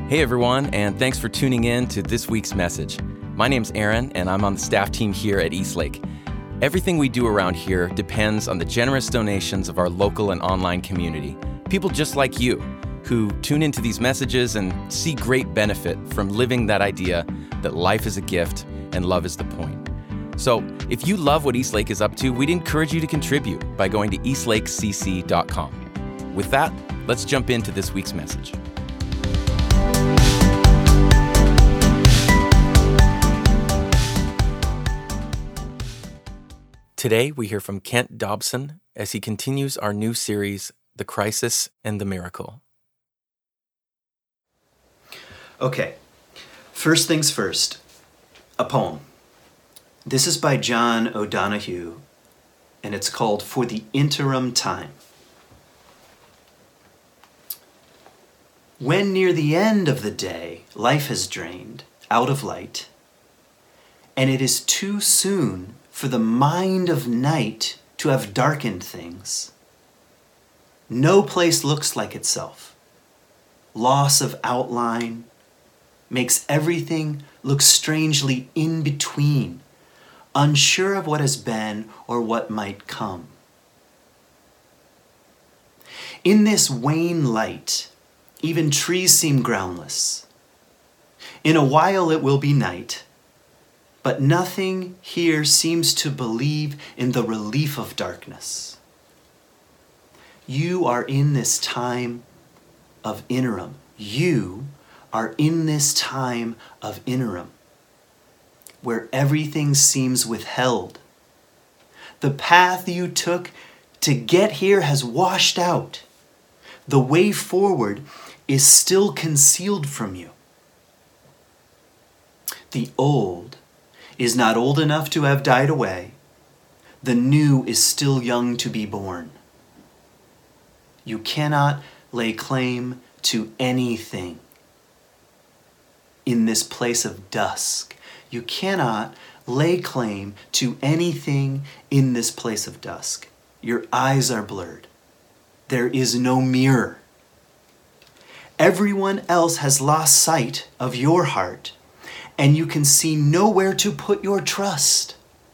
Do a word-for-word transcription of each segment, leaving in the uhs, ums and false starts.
Hey everyone, and thanks for tuning in to this week's message. My name's Aaron, and I'm on the staff team here at Eastlake. Everything we do around here depends on the generous donations of our local and online community. People just like you, who tune into these messages and see great benefit from living that idea that life is a gift and love is the point. So, if you love what Eastlake is up to, we'd encourage you to contribute by going to eastlake c c dot com. With that, let's jump into this week's message. Today, we hear from Kent Dobson as he continues our new series, The Crisis and the Miracle. Okay, first things first, a poem. This is by John O'Donohue, and it's called For the Interim Time. When near the end of the day, life has drained out of light, and it is too soon for the mind of night to have darkened things. No place looks like itself. Loss of outline makes everything look strangely in between, unsure of what has been or what might come. In this wan light, even trees seem groundless. In a while it will be night, but nothing here seems to believe in the relief of darkness. You are in this time of interim. You are in this time of interim, where everything seems withheld. The path you took to get here has washed out. The way forward is still concealed from you. The old is not old enough to have died away. The new is still young to be born. You cannot lay claim to anything in this place of dusk. You cannot lay claim to anything in this place of dusk. Your eyes are blurred. There is no mirror. Everyone else has lost sight of your heart, and you can see nowhere to put your trust.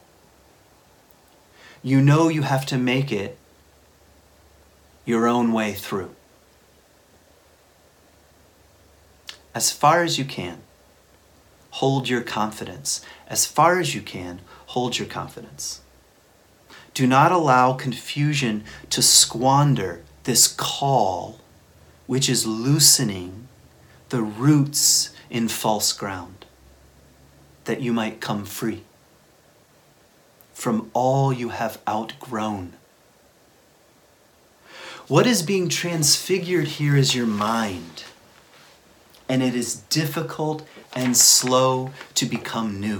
You know you have to make it your own way through. As far as you can, hold your confidence. As far as you can, hold your confidence. Do not allow confusion to squander this call, which is loosening the roots in false ground, that you might come free from all you have outgrown. What is being transfigured here is your mind, and it is difficult and slow to become new.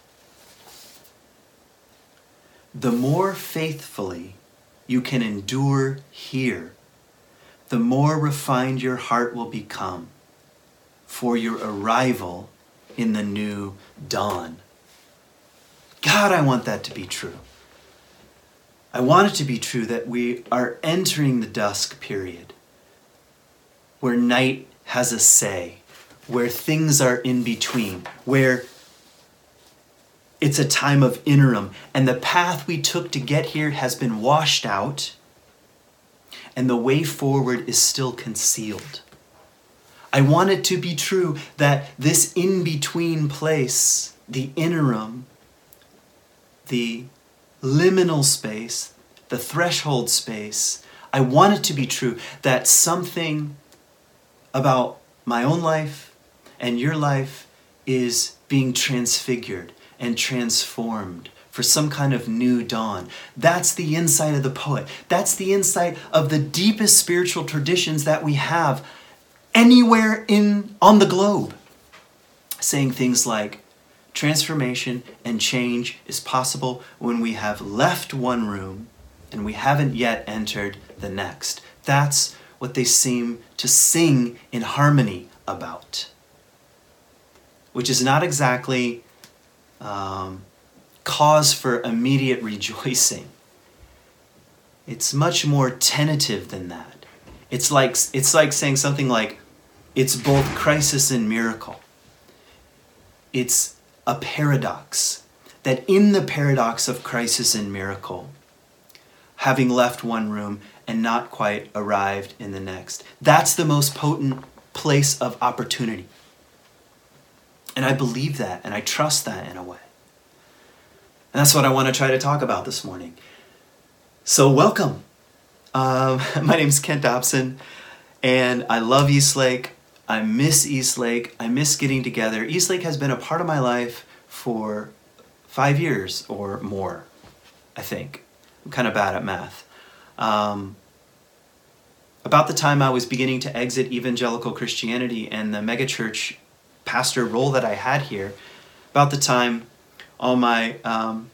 The more faithfully you can endure here, the more refined your heart will become for your arrival in the new dawn. God, I want that to be true. I want it to be true that we are entering the dusk period, where night has a say, where things are in between, where it's a time of interim, and the path we took to get here has been washed out, and the way forward is still concealed. I want it to be true that this in-between place, the interim, the liminal space, the threshold space, I want it to be true that something about my own life and your life is being transfigured and transformed for some kind of new dawn. That's the insight of the poet. That's the insight of the deepest spiritual traditions that we have anywhere in on the globe, saying things like transformation and change is possible when we have left one room and we haven't yet entered the next. That's what they seem to sing in harmony about, which is not exactly um, cause for immediate rejoicing. It's much more tentative than that. It's like it's like saying something like, It's both crisis and miracle. It's a paradox, that in the paradox of crisis and miracle, having left one room and not quite arrived in the next, that's the most potent place of opportunity. And I believe that, and I trust that in a way. And that's what I want to try to talk about this morning. So welcome. Um, my name's Kent Dobson, and I love Eastlake. I miss Eastlake. I miss getting together. Eastlake has been a part of my life for five years or more, I think. I'm kind of bad at math. Um, about the time I was beginning to exit evangelical Christianity and the megachurch pastor role that I had here, about the time all my um,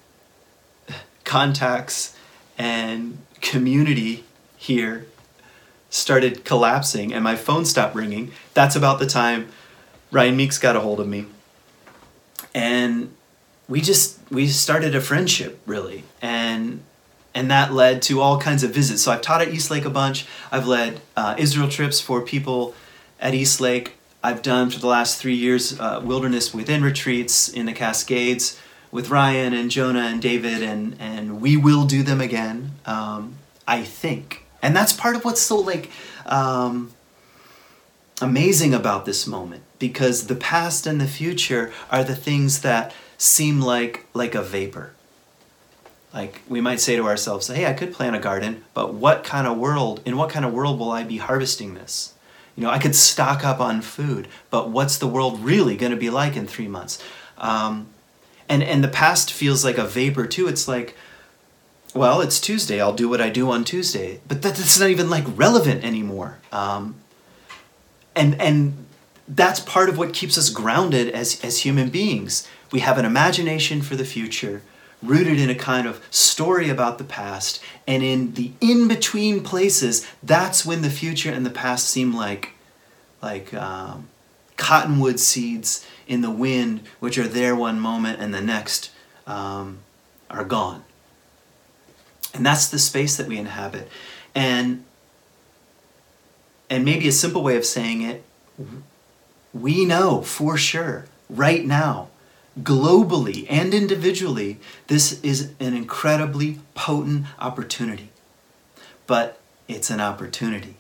contacts and community here started collapsing and my phone stopped ringing, that's about the time Ryan Meeks got a hold of me. And we just, we started a friendship, really. And and that led to all kinds of visits. So I've taught at Eastlake a bunch. I've led uh, Israel trips for people at Eastlake. I've done for the last three years uh, Wilderness Within retreats in the Cascades with Ryan and Jonah and David, and, and we will do them again, um, I think. And that's part of what's so like um, amazing about this moment, because the past and the future are the things that seem like like a vapor. Like we might say to ourselves, hey, I could plant a garden, but what kind of world, in what kind of world will I be harvesting this? You know, I could stock up on food, but what's the world really going to be like in three months? Um, and, and the past feels like a vapor too. It's like, well, it's Tuesday, I'll do what I do on Tuesday. But that, that's not even like relevant anymore. Um, and and that's part of what keeps us grounded as, as human beings. We have an imagination for the future, rooted in a kind of story about the past, and in the in-between places, that's when the future and the past seem like, like um, cottonwood seeds in the wind, which are there one moment and the next um, are gone. And that's the space that we inhabit. And, and maybe a simple way of saying it, we know for sure, right now, globally and individually, this is an incredibly potent opportunity. But it's an opportunity.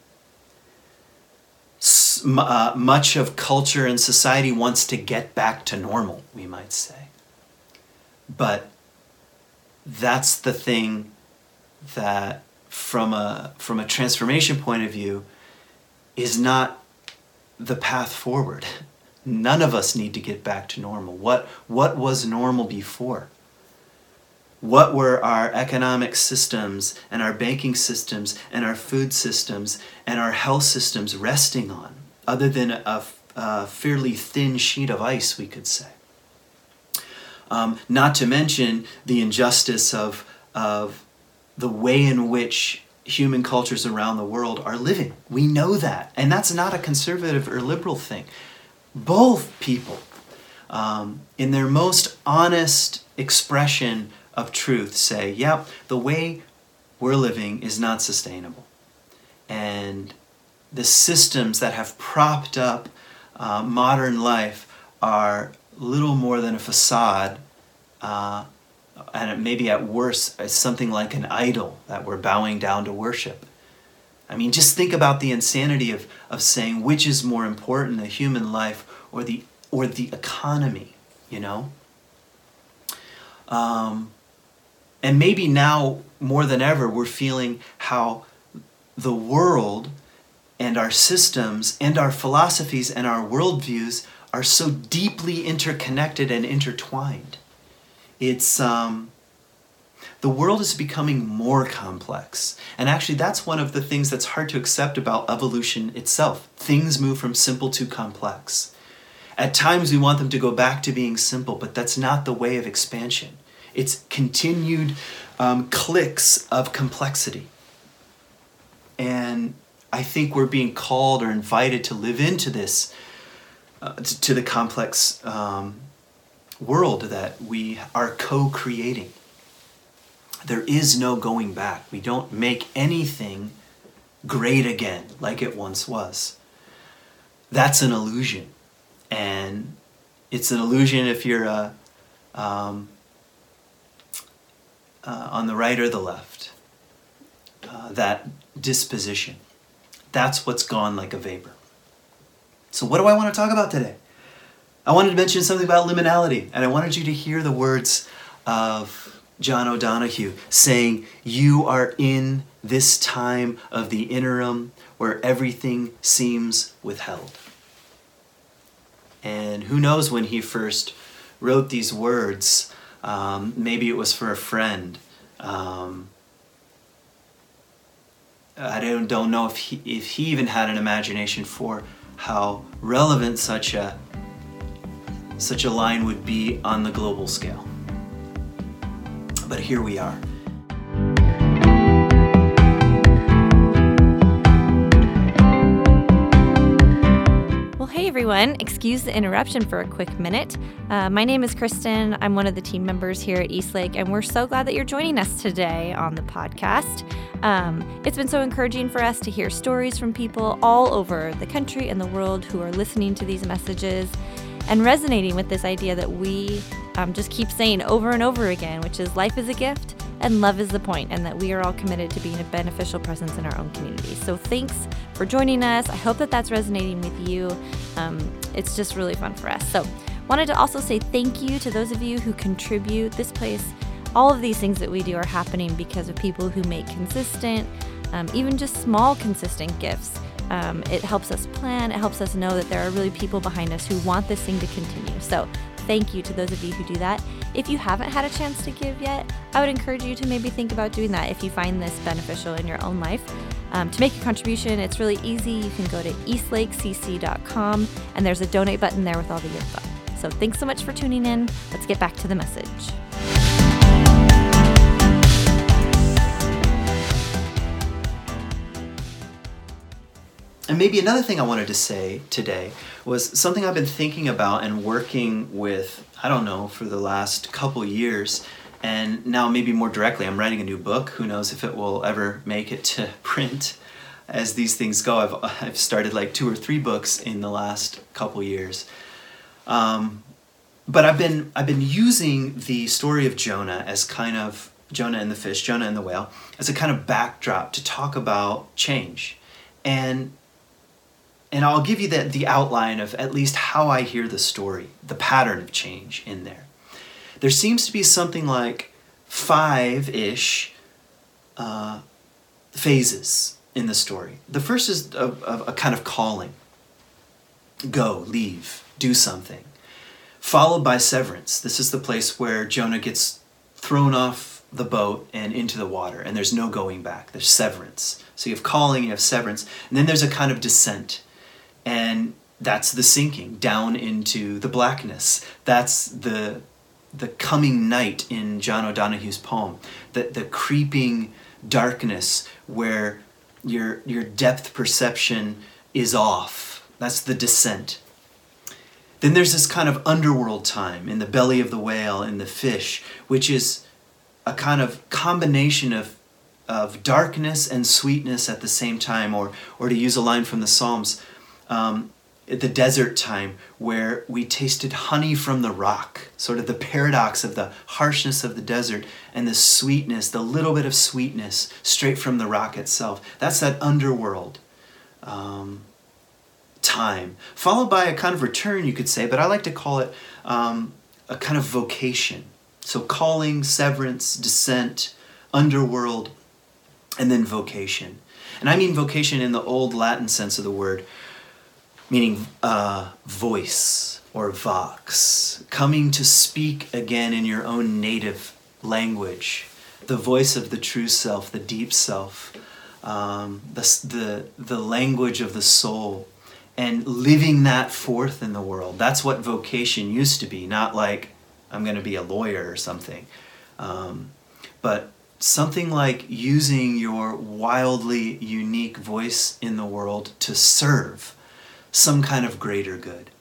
S- uh, much of culture and society wants to get back to normal, we might say. But that's the thing that from a from a transformation point of view is not the path forward. None of us need to get back to normal. What what was normal before? What were our economic systems and our banking systems and our food systems and our health systems resting on, other than a, a fairly thin sheet of ice, we could say? Um, not to mention the injustice of of the way in which human cultures around the world are living. We know that. And that's not a conservative or liberal thing. Both people, um, in their most honest expression of truth, say, yep, the way we're living is not sustainable. And the systems that have propped up uh, modern life are little more than a facade, uh, and maybe at worst, it's something like an idol that we're bowing down to worship. I mean, just think about the insanity of, of saying which is more important, the human life or the or the economy, you know? Um, and maybe now, more than ever, we're feeling how the world and our systems and our philosophies and our worldviews are so deeply interconnected and intertwined. It's um, the world is becoming more complex. And actually, that's one of the things that's hard to accept about evolution itself. Things move from simple to complex. At times, we want them to go back to being simple, but that's not the way of expansion. It's continued um, clicks of complexity. And I think we're being called or invited to live into this, uh, to, to the complex um, world that we are co-creating. There is no going back. We don't make anything great again like it once was. that's an illusion. And it's an illusion if you're uh, um, uh, on the right or the left. Uh, that disposition. That's what's gone like a vapor. So what do I want to talk about today? I wanted to mention something about liminality, and I wanted you to hear the words of John O'Donohue saying, "You are in this time of the interim where everything seems withheld." And who knows when he first wrote these words? Um, maybe it was for a friend. Um, I don't, don't know if he, if he even had an imagination for how relevant such a such a line would be on the global scale. But here we are. Hey everyone, excuse the interruption for a quick minute. Uh, my name is Kristen. I'm one of the team members here at Eastlake, and we're so glad that you're joining us today on the podcast. Um, it's been so encouraging for us to hear stories from people all over the country and the world who are listening to these messages and resonating with this idea that we um, just keep saying over and over again, which is life is a gift and love is the point, and that we are all committed to being a beneficial presence in our own community. So thanks for joining us. I hope that that's resonating with you. Um, it's just really fun for us. So wanted to also say thank you to those of you who contribute. This place, all of these things that we do are happening because of people who make consistent, um, even just small consistent gifts. Um, it helps us plan. It helps us know that there are really people behind us who want this thing to continue. So thank you to those of you who do that. If you haven't had a chance to give yet, I would encourage you to maybe think about doing that if you find this beneficial in your own life. Um, to make a contribution, it's really easy. You can go to eastlake c c dot com and there's a donate button there with all the info. So thanks so much for tuning in. Let's get back to the message. And maybe another thing I wanted to say today was something I've been thinking about and working with, I don't know, for the last couple years. And now maybe more directly, I'm writing a new book. Who knows if it will ever make it to print as these things go. I've, I've started like two or three books in the last couple years. Um, but I've been, I've been using the story of Jonah as kind of, Jonah and the fish, Jonah and the whale, as a kind of backdrop to talk about change. And And I'll give you the, the outline of at least how I hear the story, the pattern of change in there. There seems to be something like five-ish uh, phases in the story. The first is a, a, a kind of calling. Go, leave, do something. Followed by severance. This is the place where Jonah gets thrown off the boat and into the water, and there's no going back. There's severance. So you have calling, you have severance, and then there's a kind of descent. And that's the sinking down into the blackness. That's the the coming night in John O'Donohue's poem. The, the creeping darkness where your, your depth perception is off. That's the descent. Then there's this kind of underworld time in the belly of the whale, in the fish, which is a kind of combination of, of darkness and sweetness at the same time, or, or to use a line from the Psalms, Um, the desert time where we tasted honey from the rock, sort of the paradox of the harshness of the desert and the sweetness, the little bit of sweetness straight from the rock itself. That's that underworld um, time, followed by a kind of return, you could say, but I like to call it um, a kind of vocation. So calling, severance, descent, underworld, and then vocation. And I mean vocation in the old Latin sense of the word, meaning uh, voice or vox, coming to speak again in your own native language, the voice of the true self, the deep self, um, the, the, the language of the soul, and living that forth in the world. That's what vocation used to be, not like I'm going to be a lawyer or something, um, but something like using your wildly unique voice in the world to serve some kind of greater good,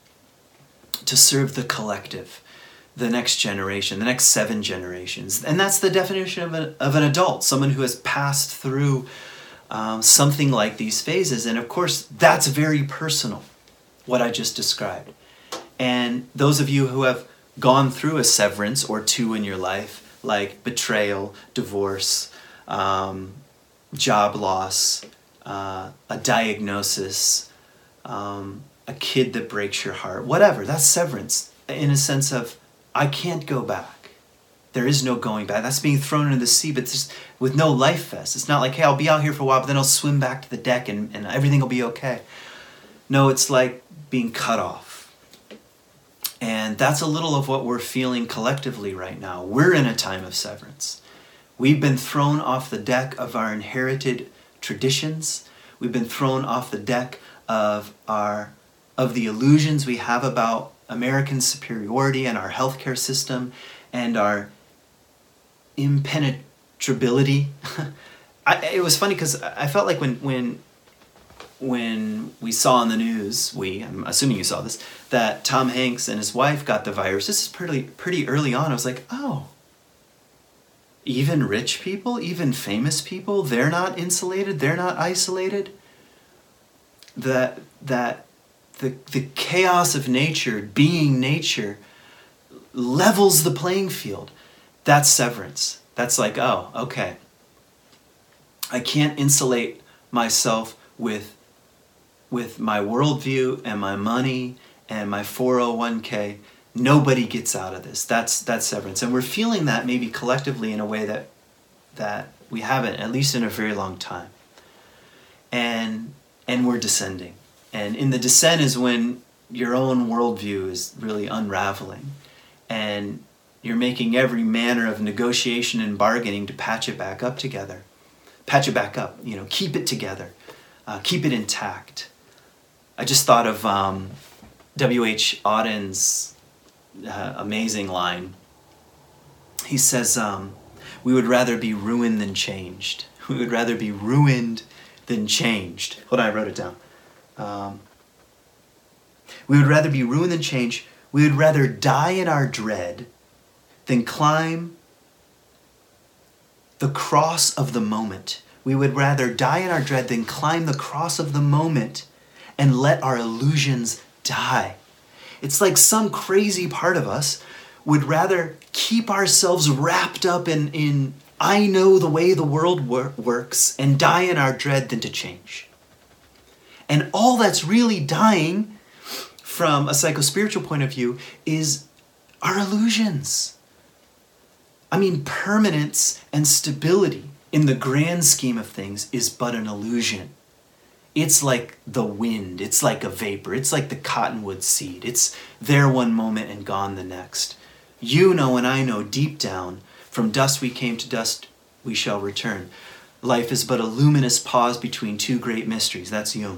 to serve the collective, the next generation, the next seven generations. And that's the definition of an, of an adult, someone who has passed through um, something like these phases. And of course, that's very personal. what I just described. And those of you who have gone through a severance or two in your life, like betrayal, divorce, um, job loss, uh, a diagnosis, um, a kid that breaks your heart, whatever, that's severance in a sense of, I can't go back. There is no going back. That's being thrown into the sea, but just with no life vest. It's not like, hey, I'll be out here for a while, but then I'll swim back to the deck and, and everything will be okay. No, it's like being cut off. And that's a little of what we're feeling collectively right now. We're in a time of severance. We've been thrown off the deck of our inherited traditions. We've been thrown off the deck of our of the illusions we have about American superiority and our healthcare system and our impenetrability. I, it was funny because I felt like when when when we saw on the news, we, I'm assuming you saw this, that Tom Hanks and his wife got the virus. This is pretty pretty early on. I was like, oh, even rich people, even famous people, they're not insulated, they're not isolated. That that the the chaos of nature, being nature, levels the playing field. That's severance. That's like, oh, okay. I can't insulate myself with with my worldview and my money and my four oh one k. Nobody gets out of this. That's that's severance. And we're feeling that maybe collectively in a way that that we haven't, at least in a very long time. And and we're descending. And in the descent is when your own worldview is really unraveling. And you're making every manner of negotiation and bargaining to patch it back up together. Patch it back up, you know, keep it together. Uh, keep it intact. I just thought of um, W H Auden's uh, amazing line. He says, um, we would rather be ruined than changed. We would rather be ruined than changed. Hold on, I wrote it down. Um, we would rather be ruined than changed. We would rather die in our dread than climb the cross of the moment. We would rather die in our dread than climb the cross of the moment and let our illusions die. It's like some crazy part of us would rather keep ourselves wrapped up in, in I know the way the world wor- works and die in our dread than to change. And all that's really dying from a psychospiritual point of view is our illusions. I mean, permanence and stability in the grand scheme of things is but an illusion. It's like the wind. It's like a vapor. It's like the cottonwood seed. It's there one moment and gone the next. You know and I know deep down, from dust we came, to dust we shall return. Life is but a luminous pause between two great mysteries. That's Jung.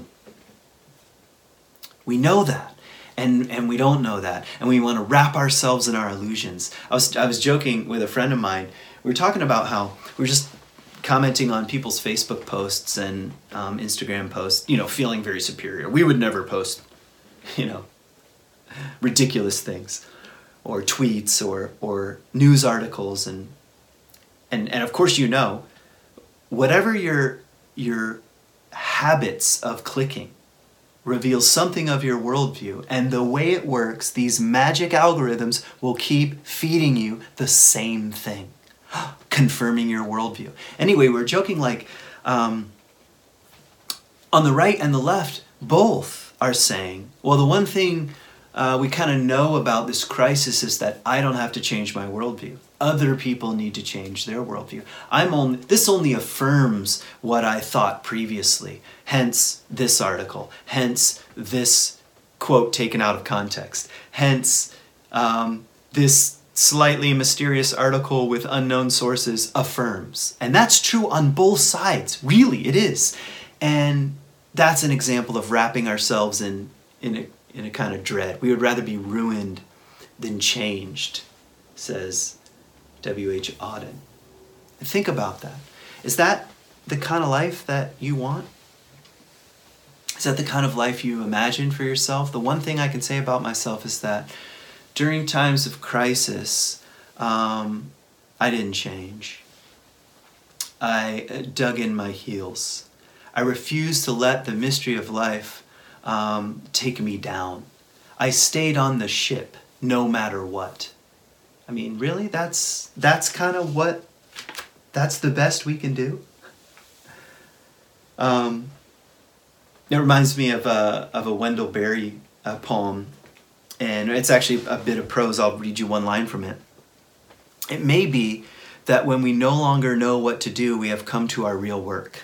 We know that. And and we don't know that. And we want to wrap ourselves in our illusions. I was I was joking with a friend of mine. We were talking about how we were just commenting on people's Facebook posts and um, Instagram posts, you know, feeling very superior. We would never post, you know, ridiculous things or tweets or or news articles. And and, and of course, you know, whatever your your habits of clicking reveals something of your worldview, and the way it works, these magic algorithms will keep feeding you the same thing, confirming your worldview. Anyway, we're joking like um, on the right and the left, both are saying, well, the one thing uh, we kind of know about this crisis is that I don't have to change my worldview. Other people need to change their worldview. I'm only, this only affirms what I thought previously. Hence this article. Hence this quote taken out of context. Hence um, this slightly mysterious article with unknown sources affirms. And that's true on both sides. Really, it is. And that's an example of wrapping ourselves in, in, a, in a kind of dread. We would rather be ruined than changed, says W H Auden. Think about that. Is that the kind of life that you want? Is that the kind of life you imagine for yourself? The one thing I can say about myself is that during times of crisis, um, I didn't change. I dug in my heels. I refused to let the mystery of life um, take me down. I stayed on the ship no matter what. I mean, really? That's that's kind of what, that's the best we can do? Um, it reminds me of a, of a Wendell Berry uh, poem, and it's actually a bit of prose. I'll read you one line from it. It may be that when we no longer know what to do, we have come to our real work.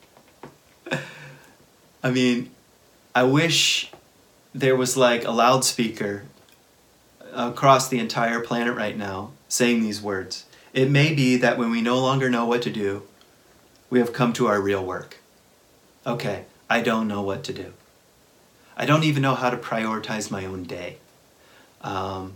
I mean, I wish there was like a loudspeaker across the entire planet right now saying these words. It may be that when we no longer know what to do, we have come to our real work. Okay, I don't know what to do. I don't even know how to prioritize my own day. Um,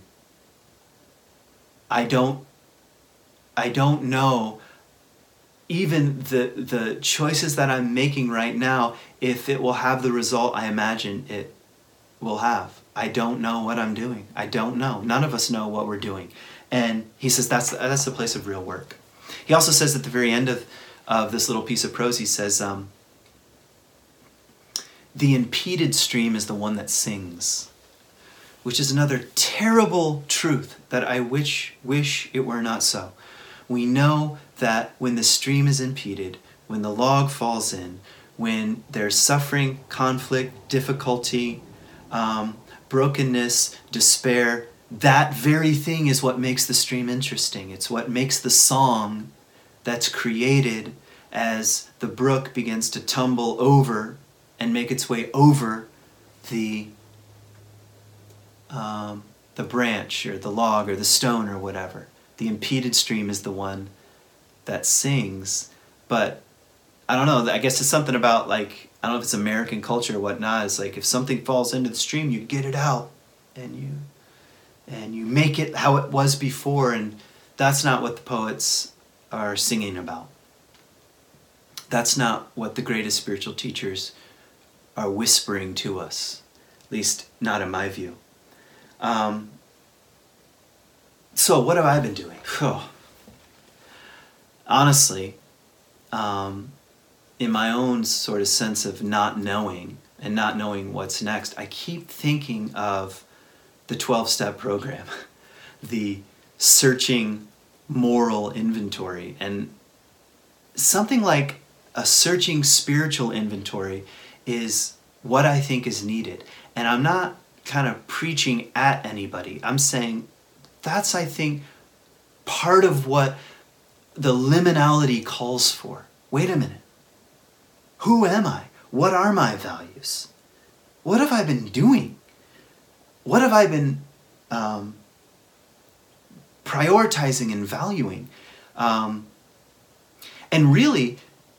I don't I don't know even the the choices that I'm making right now, if it will have the result I imagine it will have. I don't know what I'm doing. I don't know. None of us know what we're doing. And he says that's that's the place of real work. He also says at the very end of, of this little piece of prose, he says, um, the impeded stream is the one that sings, which is another terrible truth that I wish, wish it were not so. We know that when the stream is impeded, when the log falls in, when there's suffering, conflict, difficulty, um, brokenness, despair, that very thing is what makes the stream interesting. It's what makes the song that's created as the brook begins to tumble over and make its way over the um, the branch or the log or the stone or whatever. The impeded stream is the one that sings. But I don't know, I guess it's something about, like, I don't know if it's American culture or whatnot. It's like if something falls into the stream, you get it out and you and you make it how it was before. And that's not what the poets are singing about. That's not what the greatest spiritual teachers are whispering to us, at least not in my view. Um, so what have I been doing? Oh. Honestly, um, in my own sort of sense of not knowing and not knowing what's next, I keep thinking of the twelve-step program, the searching moral inventory, and something like a searching spiritual inventory is what I think is needed. And I'm not kind of preaching at anybody. I'm saying that's, I think, part of what the liminality calls for. Wait a minute. Who am I? What are my values? What have I been doing? What have I been um, prioritizing and valuing? Um, and really,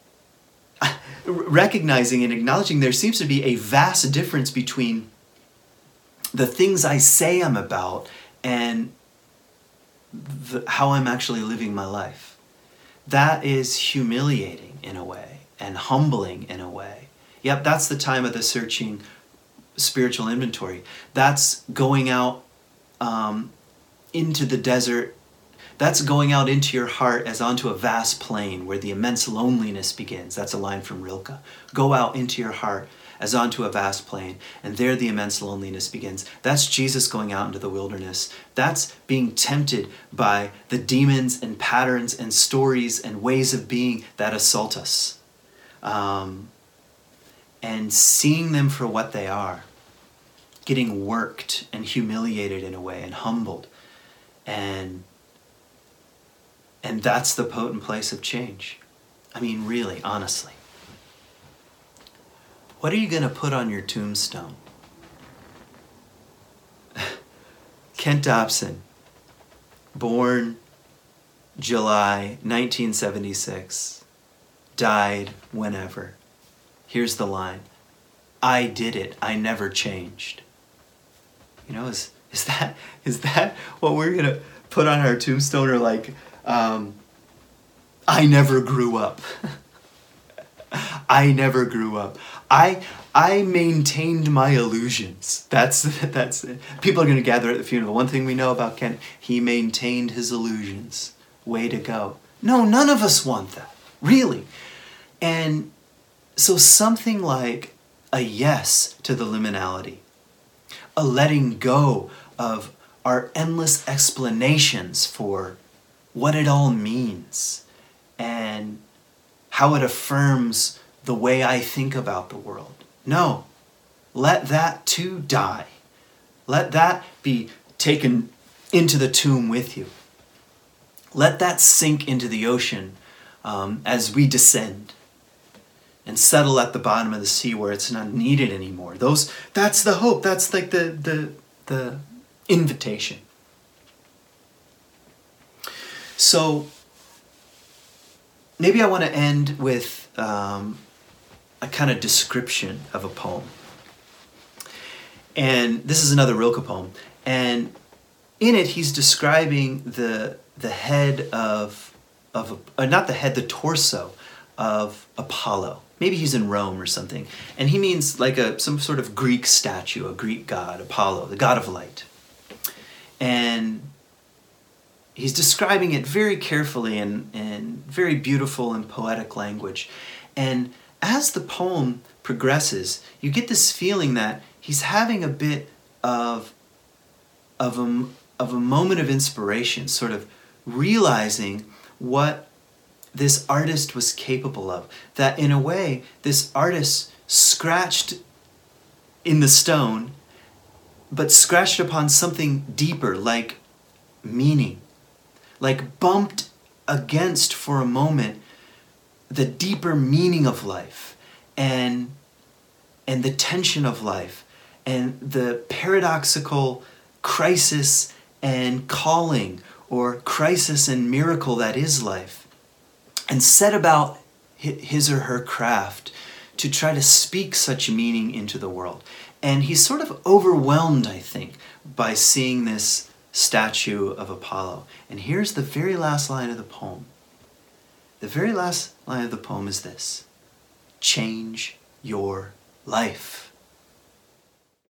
recognizing and acknowledging there seems to be a vast difference between the things I say I'm about and the, how I'm actually living my life. That is humiliating in a way and humbling in a way. Yep, that's the time of the searching spiritual inventory. That's going out um, into the desert. That's going out into your heart as onto a vast plain where the immense loneliness begins. That's a line from Rilke. Go out into your heart as onto a vast plain, and there the immense loneliness begins. That's Jesus going out into the wilderness. That's being tempted by the demons and patterns and stories and ways of being that assault us. Um, and seeing them for what they are. Getting worked and humiliated in a way and humbled. And And that's the potent place of change. I mean, really, honestly. What are you going to put on your tombstone? Kent Dobson, born July nineteen seventy-six, died whenever. Here's the line. I did it. I never changed. You know, is is that is that what we're going to put on our tombstone, or like, Um, I never grew up. I never grew up. I I maintained my illusions. That's that's it. People are going to gather at the funeral. One thing we know about Kent, he maintained his illusions. Way to go. No, none of us want that. Really. And so something like a yes to the liminality, a letting go of our endless explanations for what it all means and how it affirms the way I think about the world. No, let that too die. Let that be taken into the tomb with you. Let that sink into the ocean um, as we descend and settle at the bottom of the sea where it's not needed anymore. Those, that's the hope. That's like the, the, the invitation. So maybe I want to end with um, a kind of description of a poem. And this is another Rilke poem. And in it, he's describing the the head of, of a, uh, not the head, the torso of Apollo. Maybe he's in Rome or something. And he means like a some sort of Greek statue, a Greek god, Apollo, the god of light. And he's describing it very carefully in, in very beautiful and poetic language. And as the poem progresses, you get this feeling that he's having a bit of, of, a, of a moment of inspiration, sort of realizing what this artist was capable of. That in a way, this artist scratched in the stone, but scratched upon something deeper, like meaning. Like bumped against for a moment the deeper meaning of life and and the tension of life and the paradoxical crisis and calling or crisis and miracle that is life, and set about his or her craft to try to speak such meaning into the world. And he's sort of overwhelmed, I think, by seeing this statue of Apollo. And here's the very last line of the poem. The very last line of the poem is this: change your life.